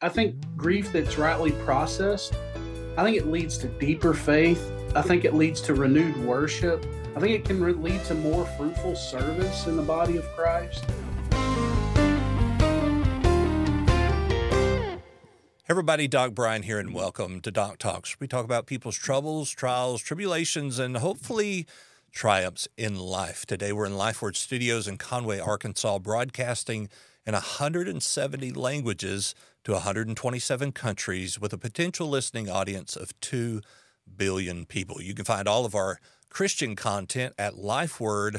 I think grief that's rightly processed, I think it leads to deeper faith. I think it leads to renewed worship. I think it can lead to more fruitful service in the body of Christ. Everybody, Doc Brian here, and welcome to Doc Talks. We talk about people's troubles, trials, tribulations, and hopefully triumphs in life. Today we're in LifeWord Studios in Conway, Arkansas, broadcasting in 170 languages to 127 countries with a potential listening audience of 2 billion people. You can find all of our Christian content at lifeword.org.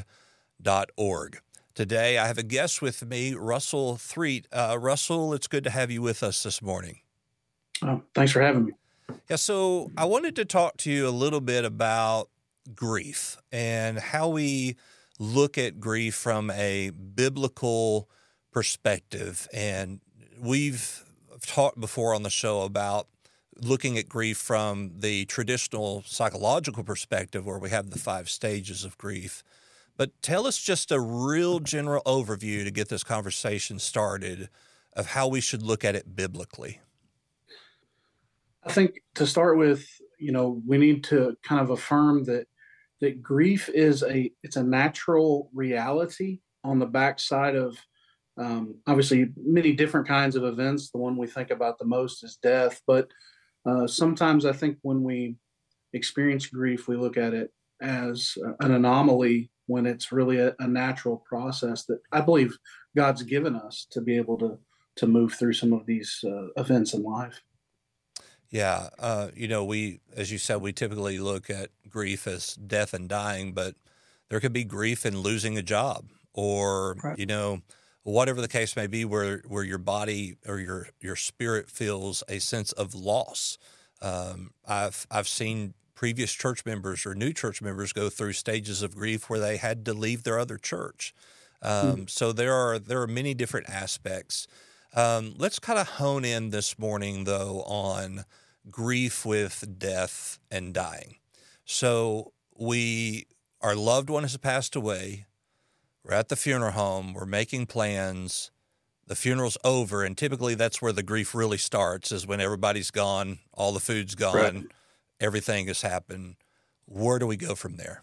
Today I have a guest with me, Russell Threet. Russell, it's good to have you with us this morning. Thanks for having me. Yeah, so I wanted to talk to you a little bit about grief and how we look at grief from a biblical perspective. And we've talked before on the show about looking at grief from the traditional psychological perspective where we have the 5 stages of grief. But tell us just a real general overview to get this conversation started of how we should look at it biblically. I think to start with, we need to kind of affirm that grief is it's a natural reality on the backside of obviously many different kinds of events. The one we think about the most is death, but sometimes I think when we experience grief, we look at it as an anomaly when it's really a natural process that I believe God's given us to be able to move through some of these events in life. Yeah. We, as you said, we typically look at grief as death and dying, but there could be grief in losing a job or, Right. Whatever the case may be where your body or your spirit feels a sense of loss. I've seen previous church members or new church members go through stages of grief where they had to leave their other church. So there are many different aspects. Let's kind of hone in this morning, though, on grief with death and dying. So our loved one has passed away. We're at the funeral home. We're making plans. The funeral's over, and typically that's where the grief really starts, is when everybody's gone, all the food's gone, Right. everything has happened. Where do we go from there?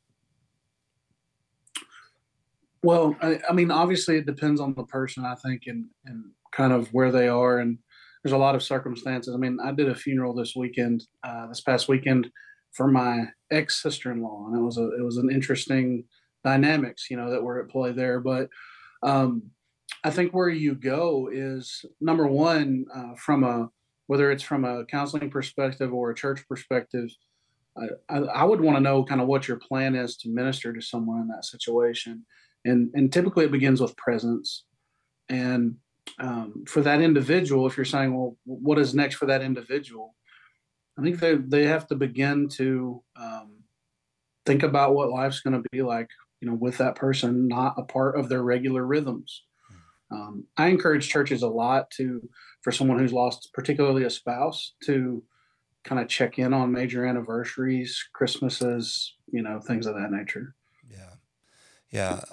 Well, I mean, obviously it depends on the person, I think, and kind of where they are. And there's a lot of circumstances. I mean, I did a funeral this past weekend for my ex-sister-in-law, and it was an interesting dynamics, that were at play there. But I think where you go is number one, whether it's from a counseling perspective or a church perspective, I would want to know kind of what your plan is to minister to someone in that situation. And typically it begins with presence. And for that individual, if you're saying, well, what is next for that individual? I think they have to begin to think about what life's going to be like, with that person, not a part of their regular rhythms. I encourage churches a lot for someone who's lost, particularly a spouse, to kind of check in on major anniversaries, Christmases, things of that nature. Yeah.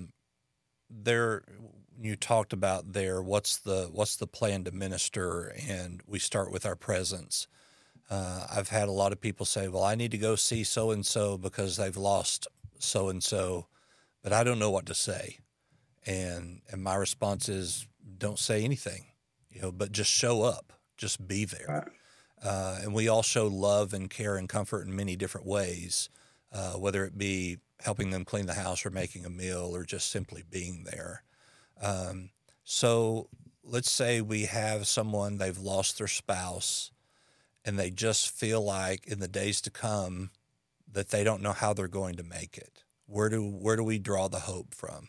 You talked about what's the plan to minister, and we start with our presence. I've had a lot of people say, well, I need to go see so-and-so because they've lost so-and-so, but I don't know what to say. And my response is, don't say anything, but just show up, just be there. Right. And we all show love and care and comfort in many different ways, whether it be helping them clean the house or making a meal or just simply being there. So let's say we have someone, they've lost their spouse, and they just feel like in the days to come that they don't know how they're going to make it. Where do we draw the hope from?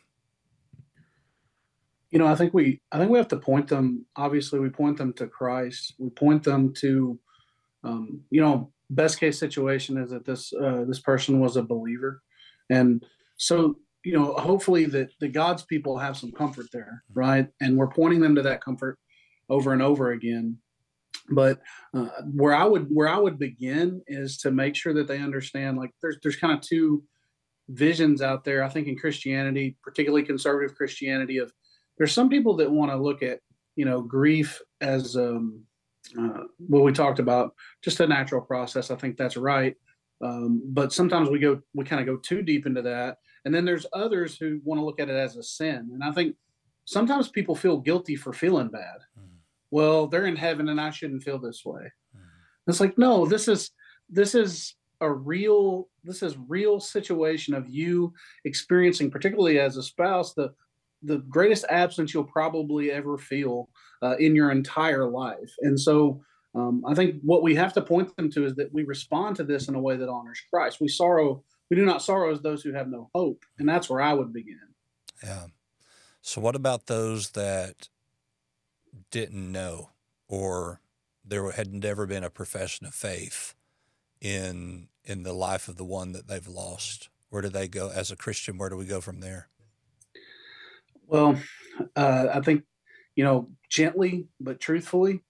I think we have to point them. Obviously, we point them to Christ. We point them to, best case situation is that this person was a believer, and so hopefully that the God's people have some comfort there, right? And we're pointing them to that comfort over and over again. But where I would begin is to make sure that they understand, like there's kind of two visions out there, I think, in Christianity, particularly conservative Christianity, of there's some people that want to look at grief as what we talked about, just a natural process. I think that's right. But sometimes we kind of go too deep into that. And then there's others who want to look at it as a sin. And I think sometimes people feel guilty for feeling bad. Mm, Well, they're in heaven and I shouldn't feel this way. mm, It's like, no, this is real situation of you experiencing, particularly as a spouse, the greatest absence you'll probably ever feel in your entire life. And so I think what we have to point them to is that we respond to this in a way that honors Christ. We do not sorrow as those who have no hope. And that's where I would begin. yeah. So what about those that didn't know, or there had never been a profession of faith in the life of the one that they've lost? Where do they go as a Christian? Where do we go from there? Well, I think, gently but truthfully,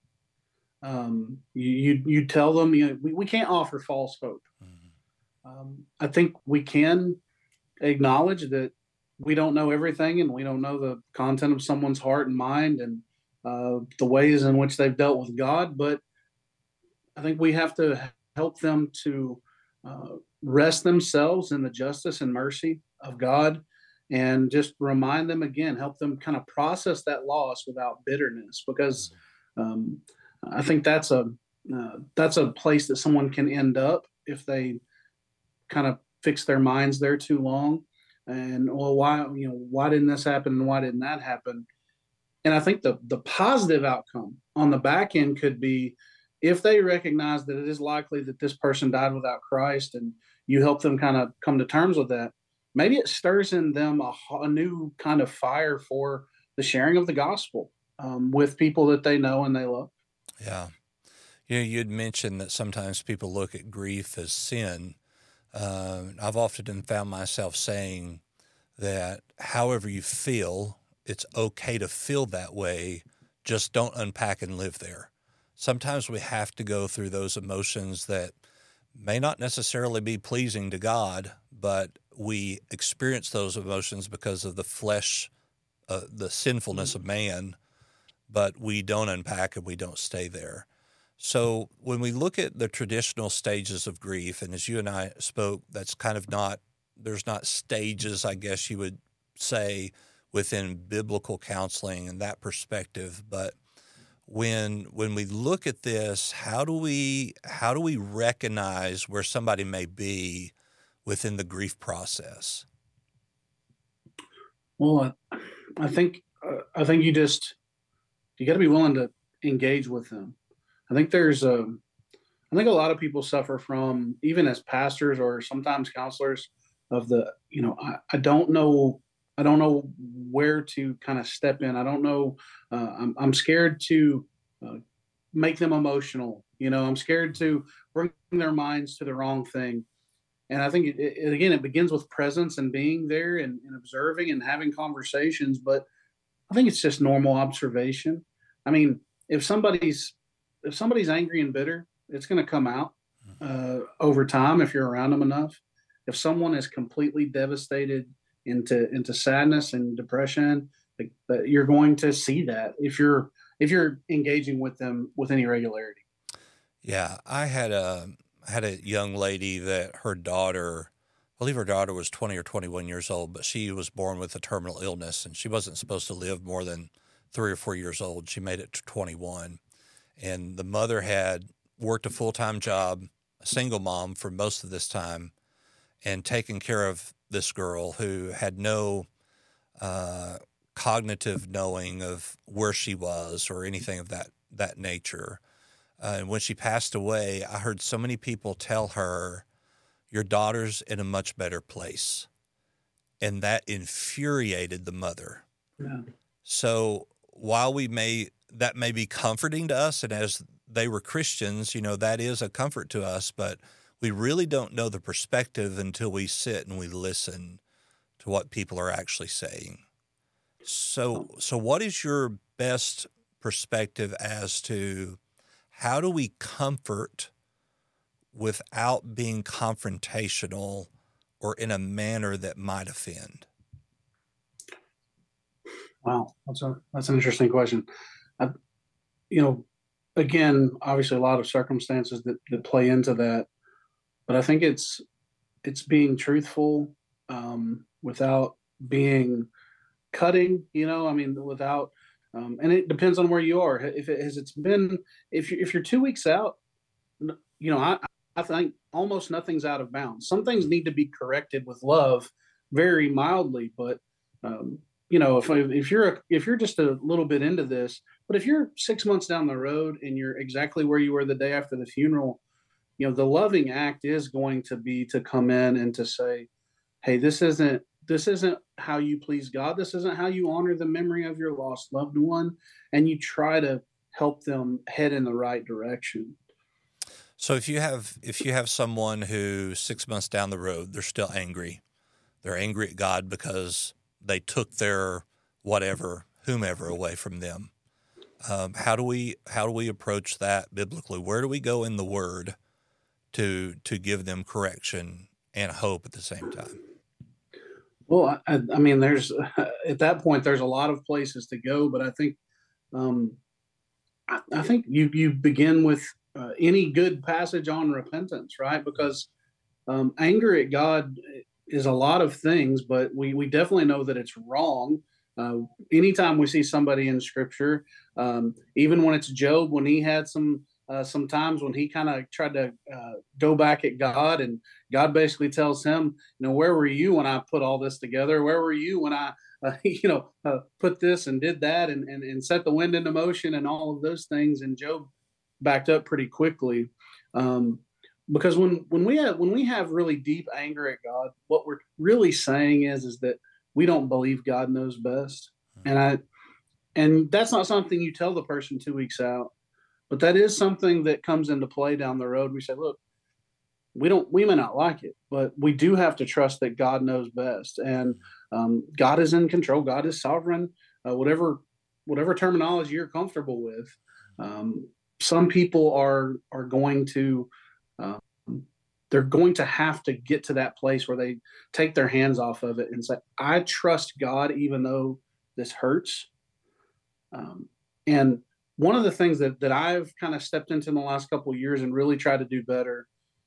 you tell them, we can't offer false hope. Mhm. I think we can acknowledge that we don't know everything and we don't know the content of someone's heart and mind and the ways in which they've dealt with God, but I think we have to help them to rest themselves in the justice and mercy of God and just remind them again, help them kind of process that loss without bitterness, because um, I think that's a place that someone can end up if they kind of fix their minds there too long. And well, why didn't this happen and why didn't that happen? And I think the positive outcome on the back end could be if they recognize that it is likely that this person died without Christ, and you help them kind of come to terms with that. Maybe it stirs in them a new kind of fire for the sharing of the gospel with people that they know and they love. Yeah. You'd mentioned that sometimes people look at grief as sin. I've often found myself saying that however you feel, it's okay to feel that way. Just don't unpack and live there. Sometimes we have to go through those emotions that may not necessarily be pleasing to God, but we experience those emotions because of the flesh, the sinfulness of man, but we don't unpack and we don't stay there. So when we look at the traditional stages of grief, and as you and I spoke, that's kind of not, there's not stages, I guess you would say, within biblical counseling and that perspective. But when we look at this, how do we recognize where somebody may be within the grief process? Well, I think you got to be willing to engage with them. I think I think a lot of people suffer from, even as pastors or sometimes counselors, of I don't know where to kind of step in. I don't know. I'm scared to uh, make them emotional. I'm scared to bring their minds to the wrong thing. And I think again, it begins with presence and being there and observing and having conversations. But I think it's just normal observation. I mean, if somebody's if somebody's angry and bitter, it's going to come out over time if you're around them enough. If someone is completely devastated into sadness and depression, like, you're going to see that if you're engaging with them with any regularity. Yeah, I had a young lady that her daughter, I believe her daughter was 20 or 21 years old, but she was born with a terminal illness and she wasn't supposed to live more than 3 or 4 years old. She made it to 21. And the mother had worked a full-time job, a single mom for most of this time, and taken care of this girl who had no uh, cognitive knowing of where she was or anything of that nature. And when she passed away, I heard so many people tell her, "Your daughter's in a much better place," and that infuriated the mother. Yeah. So while that may be comforting to us, and as they were Christians, that is a comfort to us, but we really don't know the perspective until we sit and we listen to what people are actually saying. So what is your best perspective as to how do we comfort without being confrontational or in a manner that might offend? Wow, that's an interesting question. I, you know, again, obviously a lot of circumstances that play into that, but I think it's being truthful, without being cutting, I mean, without, and it depends on where you are. If it has, it's been, if you're 2 weeks out, I think almost nothing's out of bounds. Some things need to be corrected with love, very mildly, but, um, if you're just a little bit into this, but if you're 6 months down the road and you're exactly where you were the day after the funeral, the loving act is going to be to come in and to say, hey, this isn't how you please God. This isn't how you honor the memory of your lost loved one, and you try to help them head in the right direction. So if you have someone who 6 months down the road, they're still angry. They're angry at God because they took their whatever, whomever away from them. How do we approach that biblically? Where do we go in the Word to give them correction and hope at the same time? Well, I mean, there's at that point there's a lot of places to go, but um, I think you begin with any good passage on repentance, right? Because anger at God is a lot of things, but we definitely know that it's wrong. Uh, Anytime we see somebody in Scripture, even when it's Job, when he had some times when he kind of tried to go back at God, and God basically tells him, where were you when I put all this together? Where were you when I, put this and did that and set the wind into motion and all of those things? And Job backed up pretty quickly. Um, because when we have really deep anger at God, what we're really saying is that we don't believe God knows best, and I and that's not something you tell the person 2 weeks out, but that is something that comes into play down the road. We say, look, we may not like it, but we do have to trust that God knows best, and God is in control. God is sovereign. Whatever terminology you're comfortable with. Um, some people are going to um, they're going to have to get to that place where they take their hands off of it and say, I trust God even though this hurts. And one of the things that I've kind of stepped into in the last couple of years and really tried to do better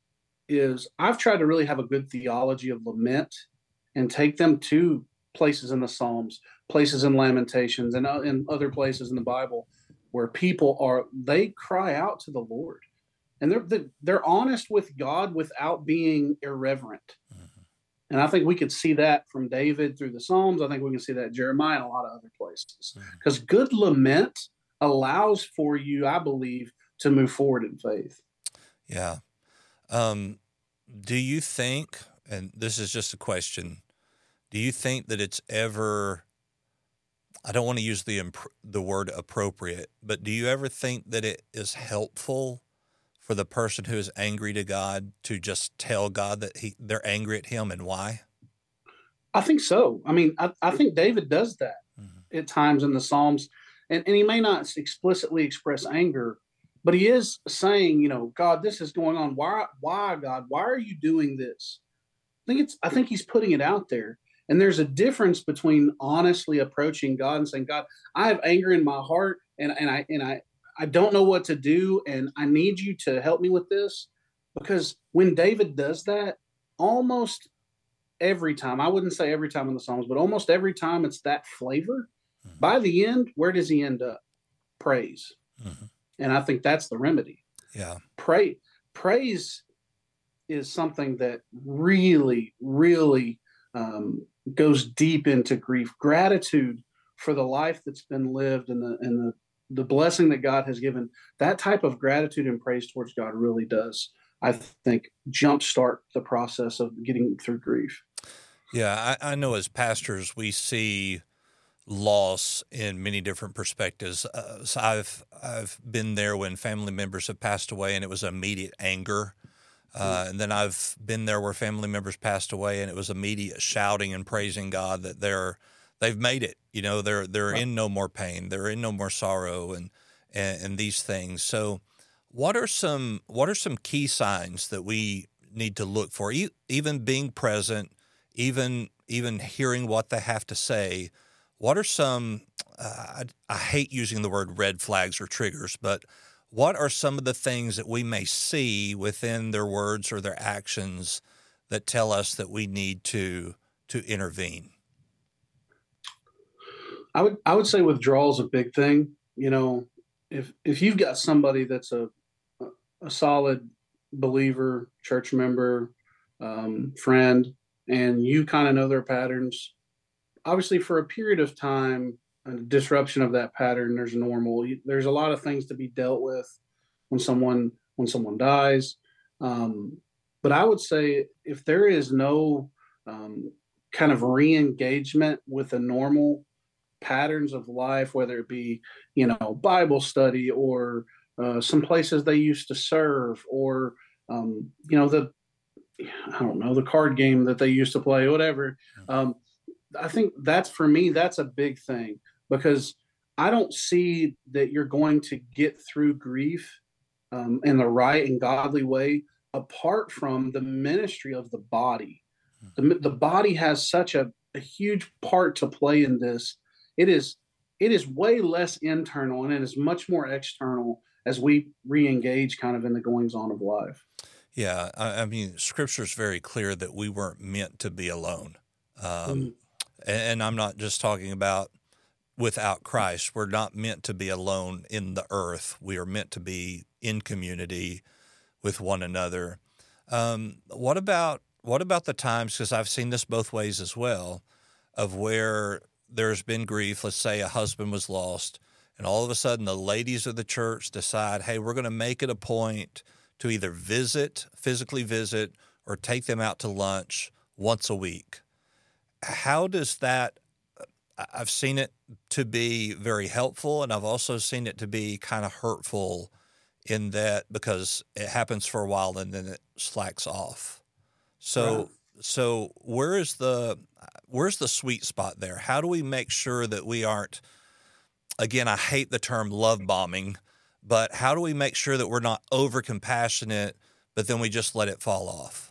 is I've tried to really have a good theology of lament and take them to places in the Psalms, places in Lamentations, and in other places in the Bible where they cry out to the Lord, and they're honest with God without being irreverent. And I think we could see that from David through the Psalms. I think we can see that in Jeremiah and a lot of other places. Because good lament allows for you, I believe, to move forward in faith. Yeah. Um, do you think, and this is just a question, do you think that it's ever, I don't want to use the word appropriate, but do you ever think that it is helpful for the person who is angry to God to just tell God that they're angry at him and why? I think so. I mean, I think David does that at times in the Psalms, and he may not explicitly express anger, but he is saying, God, this is going on. Why, God? Why are you doing this? I think he's putting it out there. And there's a difference between honestly approaching God and saying, God, I have anger in my heart, and I don't know what to do, and I need you to help me with this. Because when David does that, almost every time, I wouldn't say every time in the Psalms, but almost every time it's that flavor. By the end, where does he end up? Praise. Mm-hmm. And I think that's the remedy. Yeah. Praise is something that really, really goes deep into grief. Gratitude for the life that's been lived and the blessing that God has given. That type of gratitude and praise towards God really does, I think, jumpstart the process of getting through grief. Yeah, I know as pastors we see loss in many different perspectives. So I've been there when family members have passed away, and it was immediate anger. And then I've been there where family members passed away, and it was immediate shouting and praising God that they've made it. They're in no more pain, they're in no more sorrow, and these things. So, what are some key signs that we need to look for? Even being present, even hearing what they have to say. What are some I hate using the word red flags or triggers, but what are some of the things that we may see within their words or their actions that tell us that we need to intervene? I would say withdrawal is a big thing. If you've got somebody that's a solid believer, church member, friend, and you kind of know their patterns, obviously for a period of time, a disruption of that pattern, there's normal. There's a lot of things to be dealt with when someone dies. Um, but I would say if there is no um, kind of re-engagement with the normal patterns of life, whether it be Bible study or some places they used to serve, or the I don't know, the card game that they used to play, whatever. Um, I think that's, for me, that's a big thing, because I don't see that you're going to get through grief in the right and godly way apart from the ministry of the body. The body has such a huge part to play in this. It is it is way less internal and it is much more external as we re-engage kind of in the goings on of life. Yeah, I mean, Scripture is very clear that we weren't meant to be alone, um, Mm, and I'm not just talking about without Christ. We're not meant to be alone in the earth. We are meant to be in community with one another. What about the times? Because I've seen this both ways as well, of where there's been grief. Let's say a husband was lost, and all of a sudden the ladies of the church decide, hey, we're going to make it a point to either physically visit, or take them out to lunch once a week. How does that? I've seen it to be very helpful, and I've also seen it to be kind of hurtful in that, because it happens for a while and then it slacks off. right. So where's the sweet spot there? How do we make sure that we aren't, again, I hate the term love bombing, but how do we make sure that we're not over compassionate, but then we just let it fall off?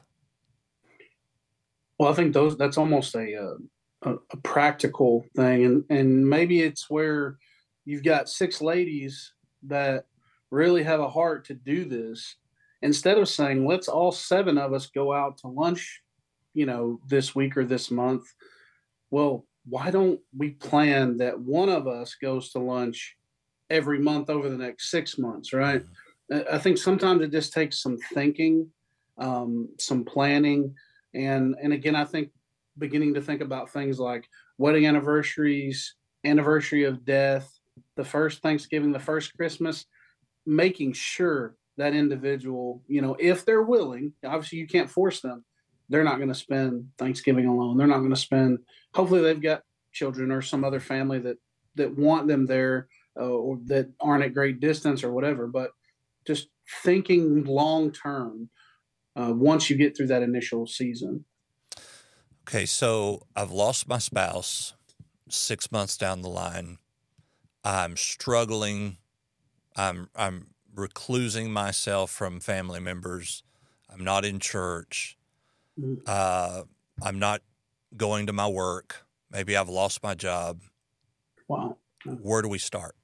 Well, I think that's almost a practical thing, and maybe it's where you've got six ladies that really have a heart to do this. Instead of saying, let's all seven of us go out to lunch, this week or this month. Well, why don't we plan that one of us goes to lunch every month over the next 6 months, right? Mhm. I think sometimes it just takes some thinking, some planning, and again, I think beginning to think about things like wedding anniversaries, anniversary of death, the first Thanksgiving, the first Christmas, making sure that individual, if they're willing, obviously you can't force them. They're not going to spend Thanksgiving alone. They're not going to spend. Hopefully, they've got children or some other family that want them there, or that aren't at great distance or whatever. But just thinking long term, once you get through that initial season. Okay, so I've lost my spouse 6 months down the line. I'm struggling. I'm reclusing myself from family members. I'm not in church. Mm, Uh, I'm not going to my work. Maybe I've lost my job. wow, Where do we start?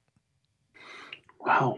wow.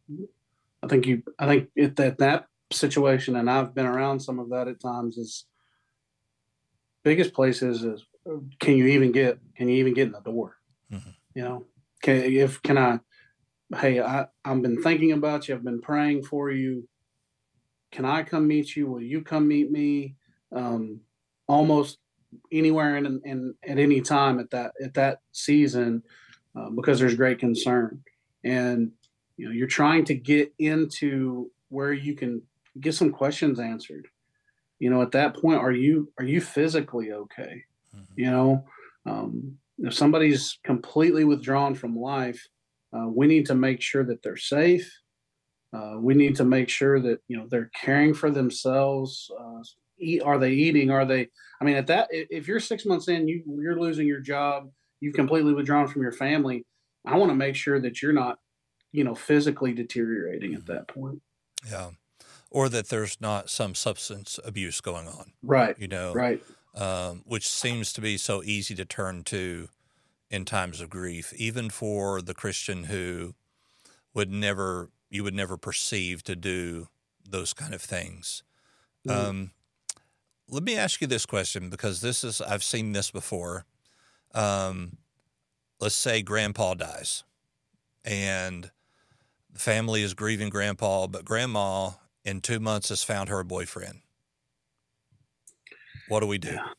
I think that situation, and I've been around some of that at times. Is biggest place is can you even get in the door? Mhm. You know, can I? Hey, I've been thinking about you. I've been praying for you. Can I come meet you? Will you come meet me? Um, Almost anywhere and at any time at that season, because there's great concern, and you're trying to get into where you can get some questions answered. At that point, are you physically okay? Mhm. You know, if somebody's completely withdrawn from life, we need to make sure that they're safe. We need to make sure that they're caring for themselves. Are they eating? Are they? I mean, at that, if you're 6 months in, you're losing your job, you've completely withdrawn from your family. I want to make sure that you're not, physically deteriorating at Mhm. that point. Yeah. Or that there's not some substance abuse going on, Right. you know, Right. which seems to be so easy to turn to in times of grief, even for the Christian who you would never perceive to do those kind of things. Mm. Let me ask you this question, because I've seen this before. Let's say grandpa dies and the family is grieving grandpa, but grandma in 2 months has found her a boyfriend. What do we do? Yeah.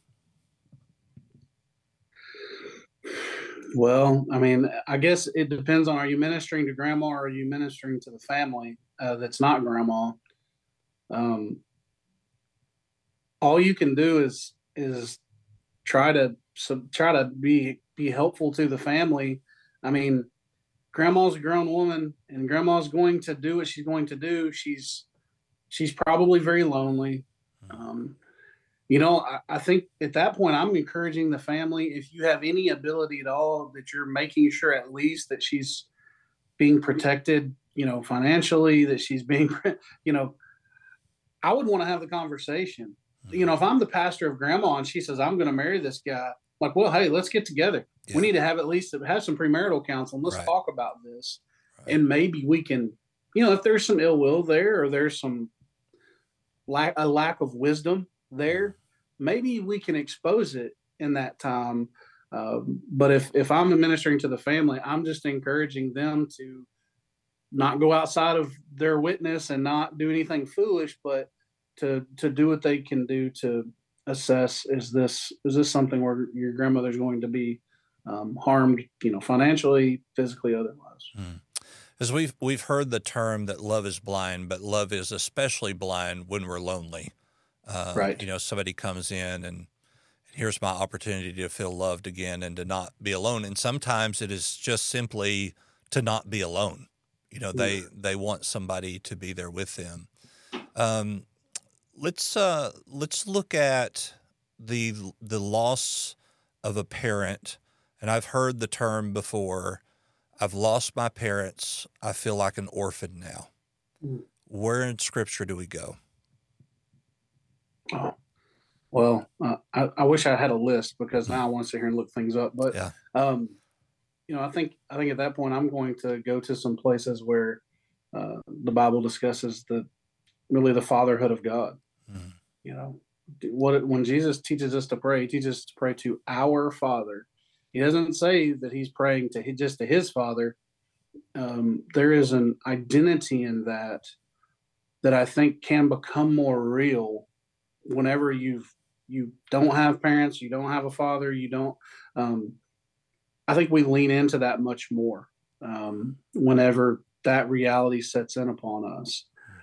Well, I mean, I guess it depends on, are you ministering to grandma or are you ministering to the family that's not grandma? Um, all you can do is try to be helpful to the family. I mean, grandma's a grown woman and grandma's going to do what she's going to do. She's probably very lonely. Um, I think at that point, I'm encouraging the family, if you have any ability at all, that you're making sure at least that she's being protected, financially, that she's being, you know, I would want to have the conversation. If I'm the pastor of grandma and she says, I'm going to marry this guy, like, well, hey, let's get together. Yeah. We need to have at least have some premarital counsel and let's Right. talk about this. Right. And maybe we can, if there's some ill will there or there's some lack of wisdom there, maybe we can expose it in that time. But if I'm administering to the family, I'm just encouraging them to not go outside of their witness and not do anything foolish, but to do what they can do to assess, is this something where your grandmother's going to be harmed, financially, physically, otherwise. Mm. As we've heard the term that love is blind, but love is especially blind when we're lonely. Right. Somebody comes in and here's my opportunity to feel loved again and to not be alone. And sometimes it is just simply to not be alone. They want somebody to be there with them. Let's look at the loss of a parent. And I've heard the term before, I've lost my parents. I feel like an orphan now. Mm. Where in Scripture do we go? Oh, well, I wish I had a list because now I want to sit here and look things up. But Yeah. I think at that point I'm going to go to some places where the Bible discusses the fatherhood of God. Mm. When Jesus teaches us to pray, he teaches us to pray to our Father. He doesn't say that he's praying just to his Father. There is an identity in that I think can become more real whenever you don't have parents, you don't have a father, you don't. I think we lean into that much more whenever that reality sets in upon us.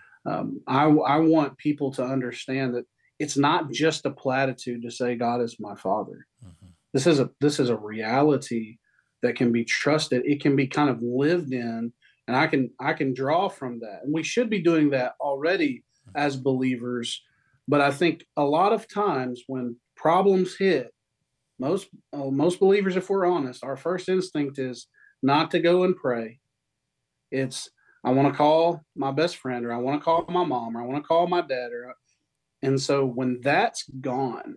I want people to understand that it's not just a platitude to say God is my Father. Mm-hmm. This is a reality that can be trusted. It can be kind of lived in, and I can draw from that. And we should be doing that already as believers. But I think a lot of times when problems hit, most believers, if we're honest, our first instinct is not to go and pray. It's, I want to call my best friend, or I want to call my mom, or I want to call my dad, and so when that's gone,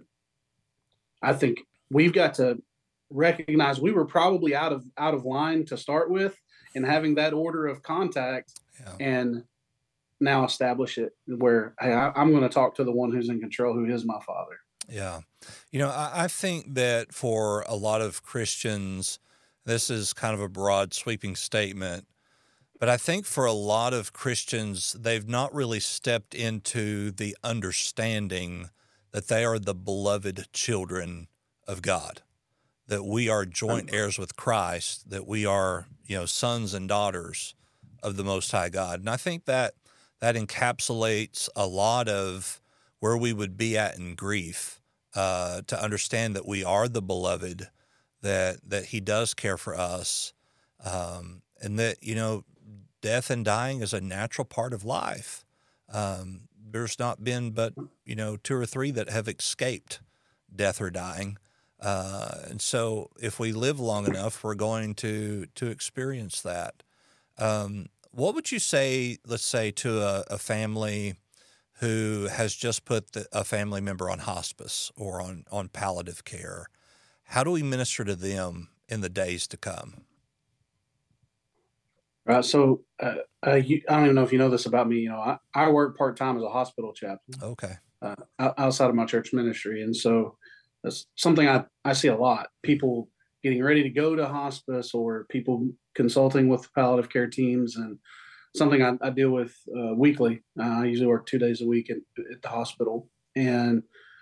I think we've got to recognize we were probably out of line to start with, and having that order of contact, and now establish it where, hey, I'm going to talk to the one who's in control, who is my Father. Yeah. I think that for a lot of Christians, this is kind of a broad sweeping statement, but I think for a lot of Christians, they've not really stepped into the understanding that they are the beloved children of God, that we are joint heirs with Christ, that we are, sons and daughters of the Most High God. And I think that encapsulates a lot of where we would be at in grief, to understand that we are the beloved, that he does care for us, and that, death and dying is a natural part of life. There's not been but, 2 or 3 that have escaped death or dying. And so if we live long enough, we're going to experience that. What would you say, let's say, to a family who has just put a family member on hospice or on palliative care? How do we minister to them in the days to come? Right. So I don't even know if you know this about me. I work part time as a hospital chaplain Okay. outside of my church ministry, and so that's something I see a lot. People getting ready to go to hospice, or people consulting with palliative care teams, and something I deal with weekly. I usually work 2 days a week at the hospital, and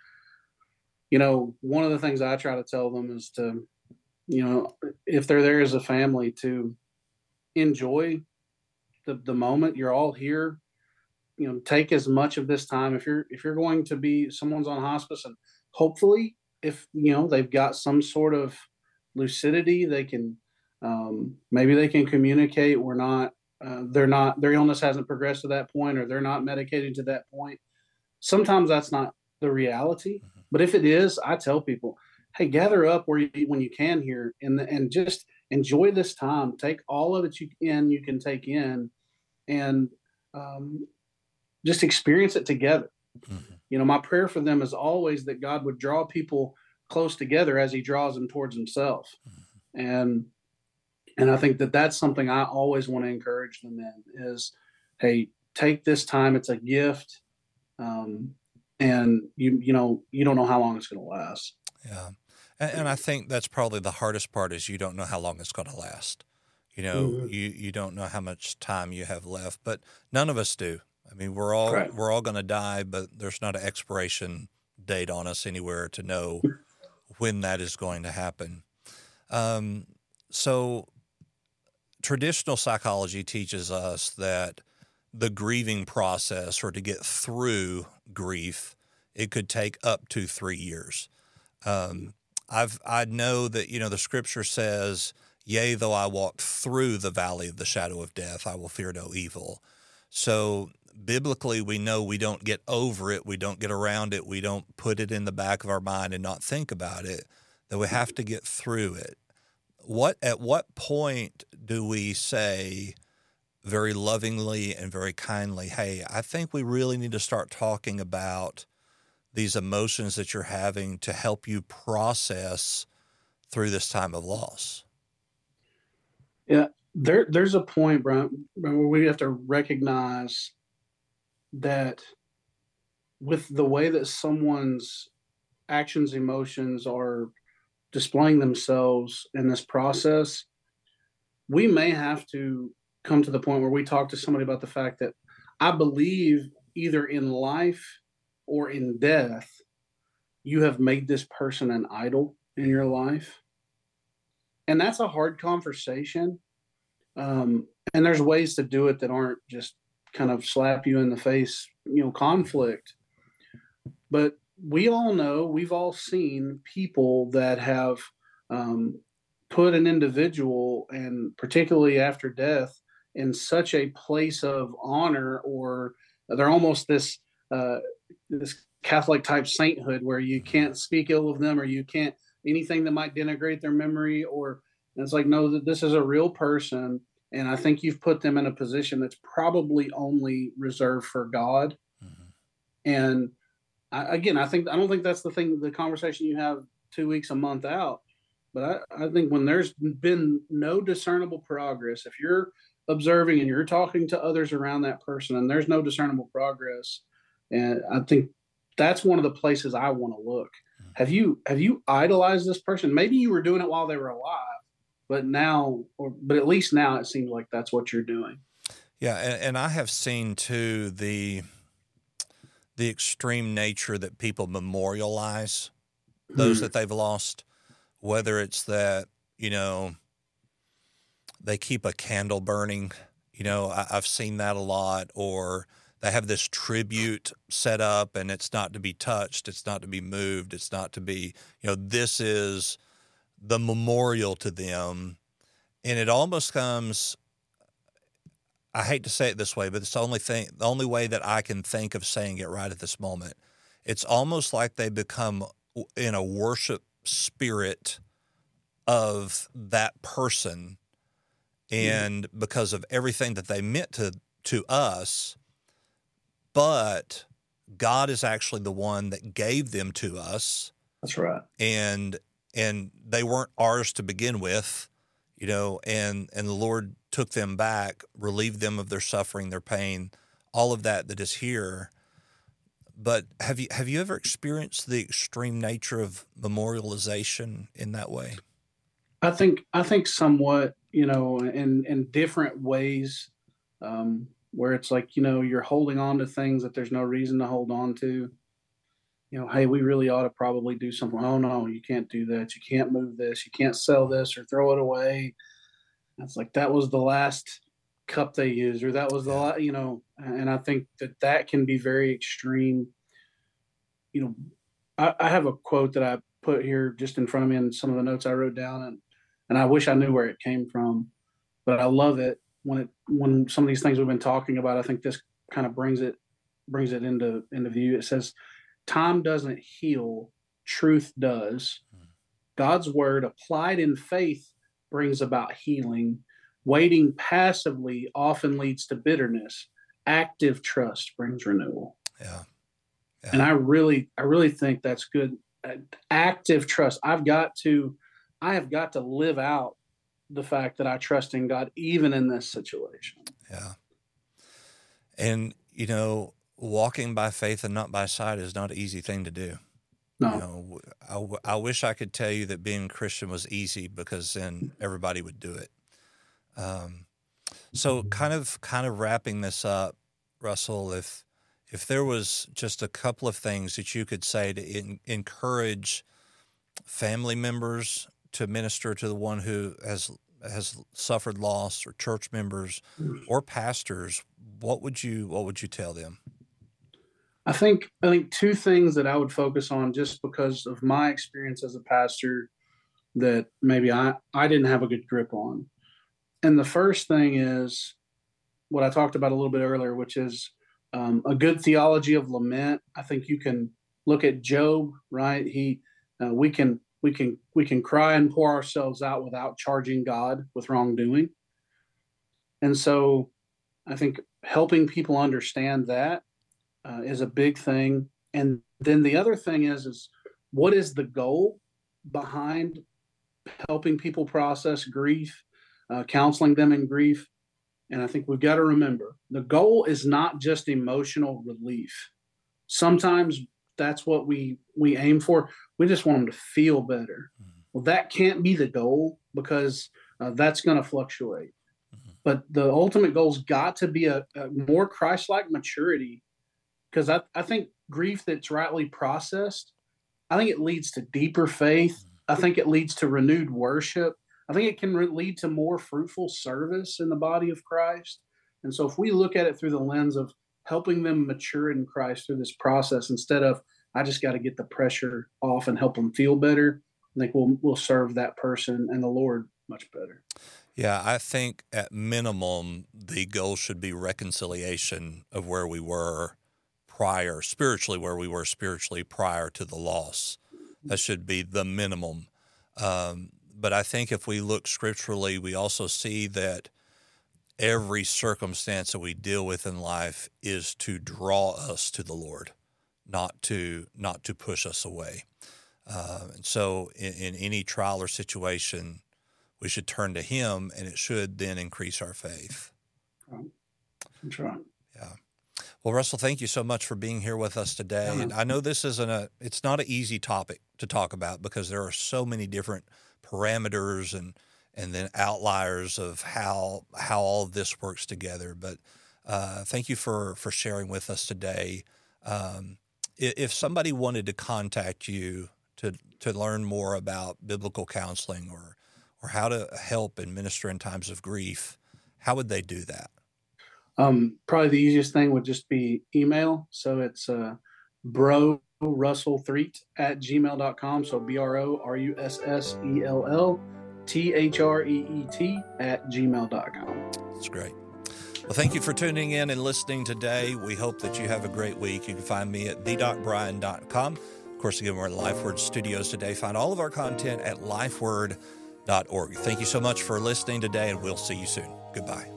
one of the things I try to tell them is to, if they're there as a family, to enjoy the moment. You're all here. Take as much of this time. If you're going to be someone's on hospice, and hopefully, if they've got some sort of lucidity, they can maybe they can communicate. We're not. They're not. Their illness hasn't progressed to that point, or they're not medicated to that point. Sometimes that's not the reality, but if it is, I tell people, hey, gather up when you can here, and just enjoy this time. Take all of it you can take in, and um, just experience it together. Mm-hmm. My prayer for them is always that God would draw people close together as He draws them towards Himself, and I think that that's something I always want to encourage them in is, hey, take this time. It's a gift, um, and you don't know how long it's going to last. Yeah. And I think that's probably the hardest part is you don't know how long it's going to last. Mm-hmm. You don't know how much time you have left, but none of us do. I mean, we're all going to die, but there's not an expiration date on us anywhere to know when that is going to happen. So traditional psychology teaches us that the grieving process, or to get through grief, it could take up to 3 years. I know that, the scripture says, yea, though I walk through the valley of the shadow of death, I will fear no evil. So biblically, we know we don't get over it. We don't get around it. We don't put it in the back of our mind and not think about it, that we have to get through it. At what point do we say very lovingly and very kindly, hey, I think we really need to start talking about these emotions that you're having to help you process through this time of loss? Yeah, there's a point, Brian, where we have to recognize that with the way that someone's actions, emotions are displaying themselves in this process, we may have to come to the point where we talk to somebody about the fact that I believe either in life or in death, you have made this person an idol in your life. And that's a hard conversation. And there's ways to do it that aren't just kind of slap you in the face, conflict. But we all know, we've all seen people that have um, put an individual, and particularly after death, in such a place of honor, or they're almost this Catholic type sainthood where you can't speak ill of them, or you can't anything that might denigrate their memory, or it's like, no, that this is a real person, and I think you've put them in a position that's probably only reserved for God. Mm-hmm. And I don't think that's the conversation you have 2 weeks, a month out. But I think when there's been no discernible progress, if you're observing and you're talking to others around that person, and there's no discernible progress, and I think that's one of the places I want to look. Have you idolized this person? Maybe you were doing it while they were alive, but at least now it seems like that's what you're doing. Yeah, and I have seen too the extreme nature that people memorialize those that they've lost, whether it's that, they keep a candle burning, I've seen that a lot, or they have this tribute set up and it's not to be touched, it's not to be moved, it's not to be, this is the memorial to them. And it almost comes, I hate to say it this way, but it's the only way that I can think of saying it right at this moment. It's almost like they become in a worship spirit of that person, and because of everything that they meant to us, but God is actually the one that gave them to us. That's right. And and they weren't ours to begin with, and the Lord took them back, relieved them of their suffering, their pain, all of that is here. But have you ever experienced the extreme nature of memorialization in that way? I think somewhat, in different ways, where it's like, you're holding on to things that there's no reason to hold on to. Hey, we really ought to probably do something. Oh no, you can't do that. You can't move this. You can't sell this or throw it away. It's like that was the last cup they used, or that was the Yeah. And I think that can be very extreme. You know, I have a quote that I put here just in front of me in some of the notes I wrote down, and I wish I knew where it came from, but I love it when some of these things we've been talking about. I think this kind of brings it into view. It says, "Time doesn't heal, truth does. God's word applied in faith brings about healing. Waiting passively often leads to bitterness. Active trust brings renewal." Yeah. And Yeah. I really think that's good. Active trust. I have got to live out the fact that I trust in God even in this situation. Yeah. And, walking by faith and not by sight is not an easy thing to do. No. I wish I could tell you that being a Christian was easy, because then everybody would do it. So kind of wrapping this up, Russell, if there was just a couple of things that you could say to encourage family members to minister to the one who has suffered loss, or church members or pastors, what would you tell them? I think two things that I would focus on, just because of my experience as a pastor, that maybe I didn't have a good grip on. And the first thing is what I talked about a little bit earlier, which is a good theology of lament. I think you can look at Job, right? We can cry and pour ourselves out without charging God with wrongdoing. And so I think helping people understand that is a big thing. And then the other thing is what is the goal behind helping people process grief, counseling them in grief? And I think we've got to remember the goal is not just emotional relief. Sometimes that's what we aim for. We just want them to feel better. Well, that can't be the goal, because that's going to fluctuate. But the ultimate goal's got to be a more Christ-like maturity, because I think grief that's rightly processed, I think it leads to deeper faith. I think it leads to renewed worship. I think it can lead to more fruitful service in the body of Christ. And so if we look at it through the lens of helping them mature in Christ through this process, instead of I just got to get the pressure off and help them feel better, I think we'll serve that person and the Lord much better. Yeah, I think at minimum, the goal should be reconciliation of where we were spiritually prior to the loss. That should be the minimum. But I think if we look scripturally, we also see that every circumstance that we deal with in life is to draw us to the Lord, not to push us away. And so in any trial or situation, we should turn to Him, and it should then increase our faith. That's right. Yeah. Well, Russell, thank you so much for being here with us today. And I know this it's not an easy topic to talk about, because there are so many different parameters and then outliers of how all of this works together. But thank you for sharing with us today. If somebody wanted to contact you to learn more about biblical counseling or how to help and minister in times of grief, how would they do that? Probably the easiest thing would just be email. So it's brorussellthreet@gmail.com. So BRORUSSELLTHREET@gmail.com. That's great. Well, thank you for tuning in and listening today. We hope that you have a great week. You can find me at the.brian.com. Of course, again, we're at LifeWord Studios today. Find all of our content at lifeword.org. Thank you so much for listening today, and we'll see you soon. Goodbye.